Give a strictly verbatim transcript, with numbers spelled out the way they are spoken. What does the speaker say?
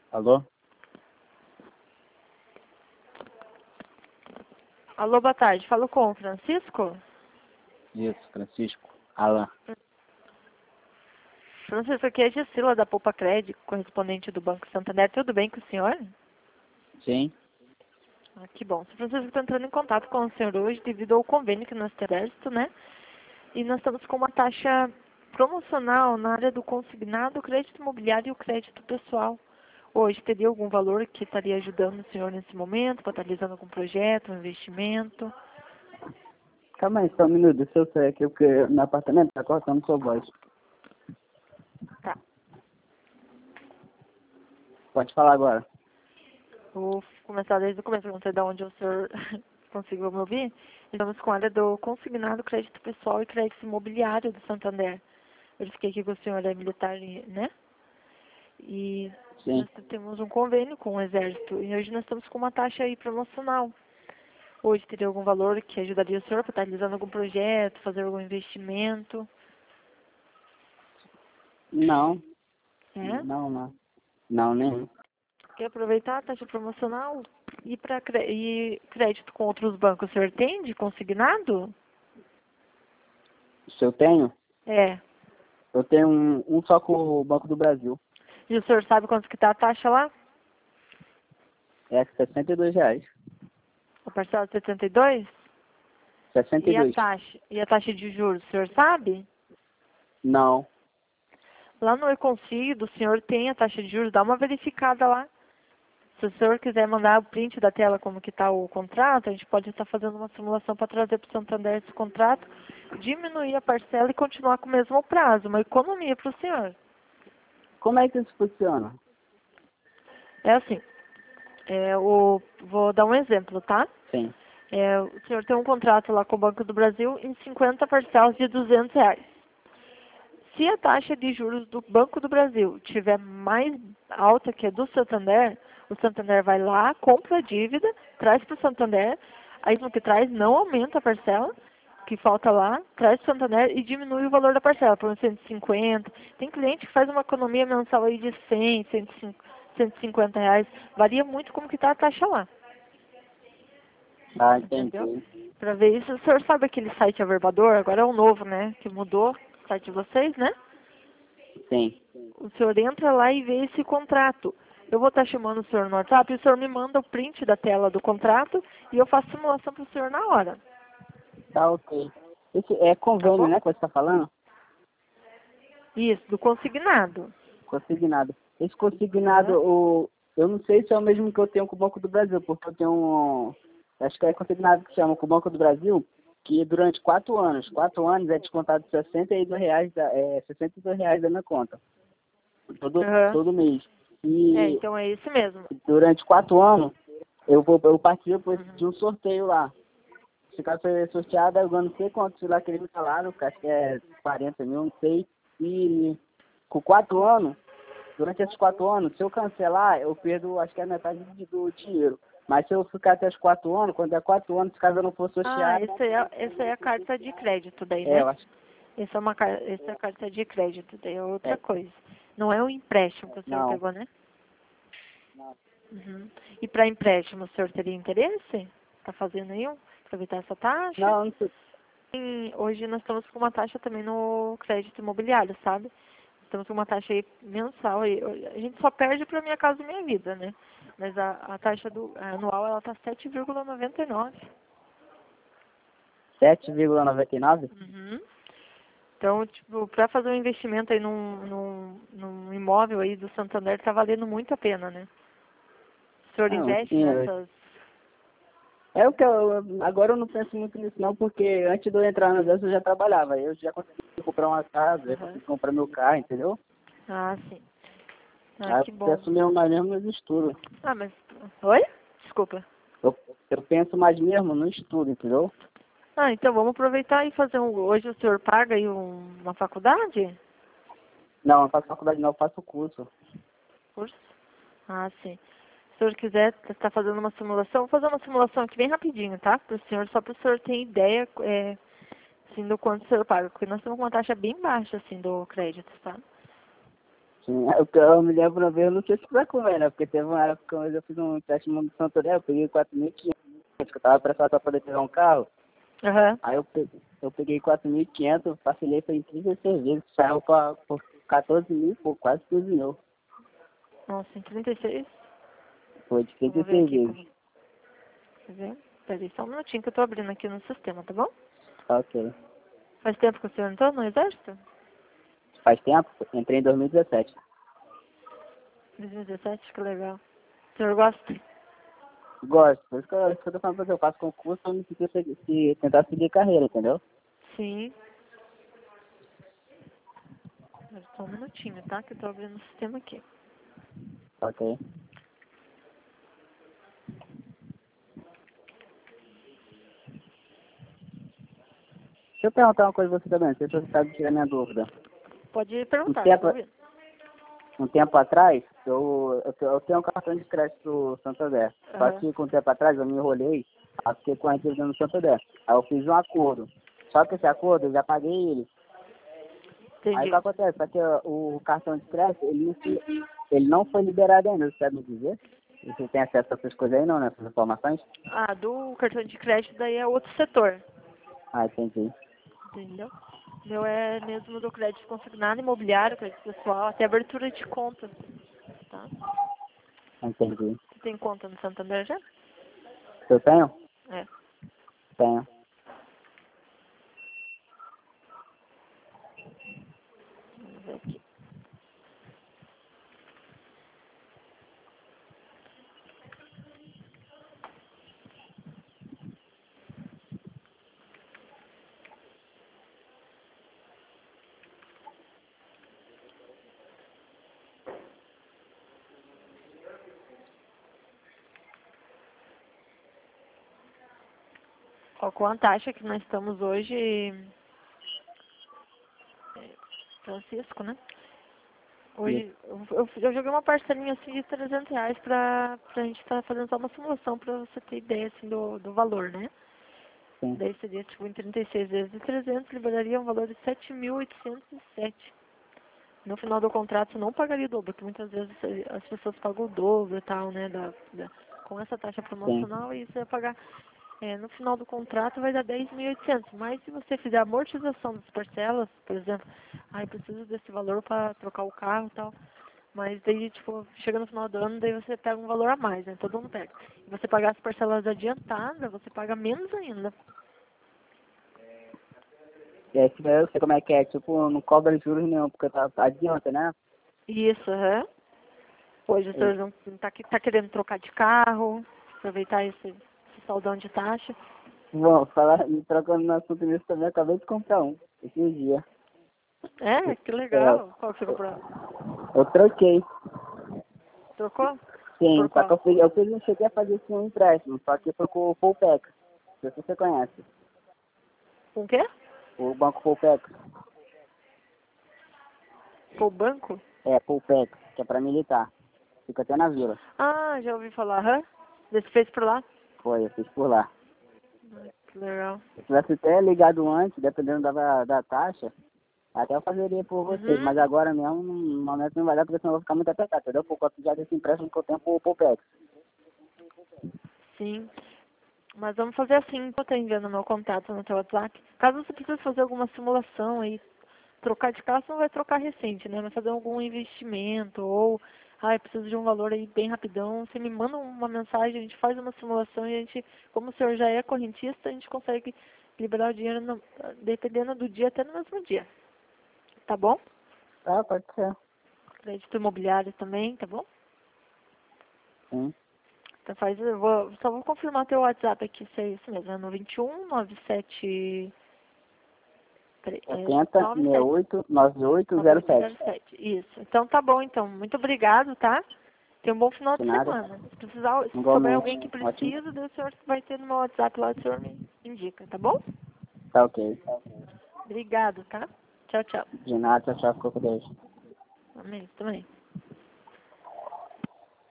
Alô? Alô, boa tarde. Falo com o Francisco? Isso, Francisco. Alan. Francisco, aqui é a Gisila da Poupa Crédito, correspondente do Banco Santander. Tudo bem com o senhor? Sim. Ah, que bom. O Francisco está entrando em contato com o senhor hoje devido ao convênio que nós temos, né? E nós estamos com uma taxa promocional na área do consignado, crédito imobiliário e o crédito pessoal. Hoje, teria algum valor que estaria ajudando o senhor nesse momento, potencializando algum projeto, um investimento? Calma aí, só um minuto. Deixa eu sair aqui, porque no apartamento tá cortando sua voz. Tá. Pode falar agora. Vou começar desde o começo, não sei de onde o senhor conseguiu me ouvir. Estamos com a área do consignado, crédito pessoal e crédito imobiliário do Santander. Verifiquei aqui que o senhor é militar, né? E Sim. nós temos um convênio com o Exército e hoje nós estamos com uma taxa aí promocional. Hoje teria algum valor que ajudaria o senhor para estar realizando algum projeto, fazer algum investimento? Não. É? Não, não. Não, nem. Quer aproveitar a taxa promocional e para e crédito com outros bancos? O senhor tem de consignado? Se eu tenho, É. eu tenho um, um só com o Banco do Brasil. E o senhor sabe quanto que está a taxa lá? É sessenta e dois reais. A parcela de setenta e dois? sessenta e E a dois. taxa? E a taxa de juros, o senhor sabe? Não. Lá no Econsi, do senhor tem a taxa de juros, dá uma verificada lá. Se o senhor quiser mandar o print da tela como que está o contrato, a gente pode estar fazendo uma simulação para trazer para o Santander esse contrato, diminuir a parcela e continuar com o mesmo prazo, uma economia para o senhor. Como é que isso funciona? É assim, é, o, vou dar um exemplo, tá? Sim. É, o senhor tem um contrato lá com o Banco do Brasil em cinquenta parcelas de duzentos reais. Se a taxa de juros do Banco do Brasil tiver mais alta que a do Santander, o Santander vai lá, compra a dívida, traz para o Santander, aí no que traz não aumenta a parcela, que falta lá, traz para o Santander e diminui o valor da parcela para uns cento e cinquenta. Tem cliente que faz uma economia mensal aí de cem, cento e cinquenta reais. Varia muito como que está a taxa lá. Ah, Entendeu? entendi. Para ver isso, o senhor sabe aquele site Averbador? Agora é o novo, né? Que mudou o site de vocês, né? Sim. O senhor entra lá e vê esse contrato. Eu vou estar chamando o senhor no WhatsApp e o senhor me manda o print da tela do contrato e eu faço simulação para o senhor na hora. Tá ok. Esse é Tá convênio, bom? né, que você tá falando? Isso, do consignado. Consignado. Esse consignado, Aham. o, eu não sei se é o mesmo que eu tenho com o Banco do Brasil, porque eu tenho um, acho que é consignado que chama com o Banco do Brasil, que durante quatro anos, quatro anos é descontado sessenta e dois reais da, é, sessenta e dois reais da minha conta, todo, Aham. todo mês. É, E então é esse mesmo. durante quatro anos, eu vou, eu participo de Uhum. um sorteio lá. Se caso ser sorteado, eu ganho não sei quanto lá que eles me falaram, que acho que é quarenta mil, não sei. E com quatro anos, durante esses quatro anos, se eu cancelar, eu perdo, acho que é a metade do, do dinheiro. Mas se eu ficar até os quatro anos, quando é quatro anos, se caso eu não for Ah, sorteado, essa é, a- essa é a carta de crédito daí, é, né? eu acho Essa é, uma, car- essa é a carta de crédito, daí é que outra é, coisa. Não é um empréstimo que o senhor não. pegou, né? Uhum. E para empréstimo, o senhor teria interesse? Está fazendo aí? um- Aproveitar essa taxa? Não, não sei. E hoje nós estamos com uma taxa também no crédito imobiliário, sabe? Estamos com uma taxa aí mensal. Aí. A gente só perde para Minha Casa Minha Vida, né? Mas a, a taxa do, a anual ela está sete vírgula noventa e nove. sete vírgula noventa e nove? Uhum. Então, tipo, para fazer um investimento aí num, num, num imóvel aí do Santander está valendo muito a pena, né? O senhor Não, investe sim, eu- nessas... é o que eu, agora eu não penso muito nisso não, porque antes de eu entrar na dança eu já trabalhava, eu já consegui comprar uma casa, já Uhum. consegui comprar meu carro, entendeu? Ah, sim. Ah, Aí que eu bom. penso mesmo mais mesmo nos estudos. Ah, mas... Oi? Desculpa. Eu, eu penso mais mesmo no estudo, entendeu? Ah, então vamos aproveitar e fazer um... Hoje o senhor paga aí um, uma faculdade? Não, não faço faculdade não, eu faço curso. Curso? Ah, sim. Se o senhor quiser estar fazendo uma simulação, vou fazer uma simulação aqui bem rapidinho, tá? Para o senhor, só para o senhor ter ideia, é, assim, do quanto o senhor paga. Porque nós temos uma taxa bem baixa, assim, do crédito, tá? Sim, eu, eu me lembro uma vez, eu não sei se foi comer, né? Porque teve uma época onde eu fiz um empréstimo no Santander, eu peguei quatro mil e quinhentos, que eu tava prestado pra poder pegar um carro. Aham. Aí eu peguei, eu peguei quatro mil e quinhentos, parcelei foi em trinta e seis vezes, saiu pra, por quatorze mil, por quase quinze mil. Nossa, em trinta e seis? Foi de trinta e Vamos ver seis aqui vezes. como. Quer ver? Peraí, só um minutinho que eu tô abrindo aqui no sistema, tá bom? Ok. Faz tempo que o senhor entrou no exército? Faz tempo? Entrei em dois mil e dezessete. dois mil e dezessete, que legal. O senhor gosta? Gosto, por isso que eu, isso que eu tô falando pra você, eu faço concurso, eu não preciso seguir, se, tentar seguir carreira, entendeu? Sim. Mas só um minutinho, tá? Que eu tô abrindo o sistema aqui. Ok. Deixa eu perguntar uma coisa pra você também, não sei se você sabe tirar minha dúvida. Pode Um perguntar, tempo, tô ouvindo. um tempo atrás, eu, eu, te- eu tenho um cartão de crédito do Santander. Só Aham. que com um tempo atrás eu me enrolei, aí fiquei com a dívida no Santander. Aí eu fiz um acordo. Só que esse acordo eu já paguei ele. Aí o que Entendi. acontece? Só que uh, o cartão de crédito, ele não, se- ele não foi liberado ainda, você sabe me dizer? Você tem acesso a essas coisas aí não, né? Essas informações? Ah, do cartão de crédito daí é outro setor. Ah, entendi. Entendeu? Meu é mesmo do crédito consignado, imobiliário, crédito pessoal, até abertura de conta. Tá? Entendi. Você tem conta no Santander já? Eu tenho? É. Tenho. Vamos ver aqui. Ó, com a taxa que nós estamos hoje, é, Francisco, né? Hoje eu, eu, eu joguei uma parcelinha assim de trezentos reais pra, pra gente estar fazendo só uma simulação pra você ter ideia assim do, do valor, né? Sim. Daí seria tipo em trinta e seis vezes de trezentos, liberaria um valor de sete mil oitocentos e sete. No final do contrato você não pagaria o dobro, porque muitas vezes eh, as pessoas pagam o dobro e tal, né? Da, da, com essa taxa Sim. promocional e você vai pagar. É, no final do contrato vai dar dez mil e oitocentos, mas se você fizer a amortização das parcelas, por exemplo, ah, eu preciso desse valor para trocar o carro e tal, mas daí, tipo, chega no final do ano, daí você pega um valor a mais, né? Todo mundo pega. E você pagar as parcelas adiantadas, você paga menos ainda. E aí, tipo, eu sei como é que é, tipo, não cobra juros nenhum, porque tá, adianta, né? Isso, aham. Hoje o E, senhor não tá, que- tá querendo trocar de carro, aproveitar esse, esse saldão de taxa. bom, falar, me trocando no assunto nisso também, eu acabei de comprar um, esses dias. É, que É, legal. Qual que você comprou? eu troquei, Trocou? sim, Por só que qual? eu fiz, eu fiz, não cheguei a fazer assim, um empréstimo, só que foi com o Fullpack, não sei se você conhece, Com o quê? o banco Fullpack, Com o banco? é, Fullpack, que é pra militar, fica até na vila, Ah, já ouvi falar, hã? Você fez por lá? foi, eu fiz por lá. Ah, que legal. Se tivesse até ligado antes, dependendo da, da taxa, até eu fazeria por vocês, mas Uhum. agora mesmo, no momento não vai dar, porque senão eu vou ficar muito apertado, entendeu? Por conta já desse empréstimo que eu tenho pro Fullpack. Sim. Mas vamos fazer assim, eu tô enviando meu contato no teu WhatsApp. Caso você precise fazer alguma simulação aí, trocar de carro, você não vai trocar recente, né? Vai fazer algum investimento ou, ah, eu preciso de um valor aí bem rapidão. Você me manda uma mensagem, a gente faz uma simulação e a gente, como o senhor já é correntista, a gente consegue liberar o dinheiro no, dependendo do dia, até no mesmo dia. Tá bom? Tá, pode ser, Crédito imobiliário também, tá bom? sim. Então faz, eu vou, só vou confirmar teu WhatsApp aqui, se é isso mesmo, é no vinte e um, nove sete, peraí, é setenta, nove sessenta e sete oito, noventa e oito, nove zero oito zero sete. sete. Isso. Então tá bom, então. Muito obrigado, tá? Tenha um bom final De de nada. semana. Se precisar, se souber Igualmente. alguém que Ótimo. precisa, daí o senhor vai ter no meu WhatsApp lá, o senhor me indica, tá bom? Tá ok. Obrigado, tá? Tchau, tchau. De nada, tchau, tchau, ficou com Deus. Amém. Também.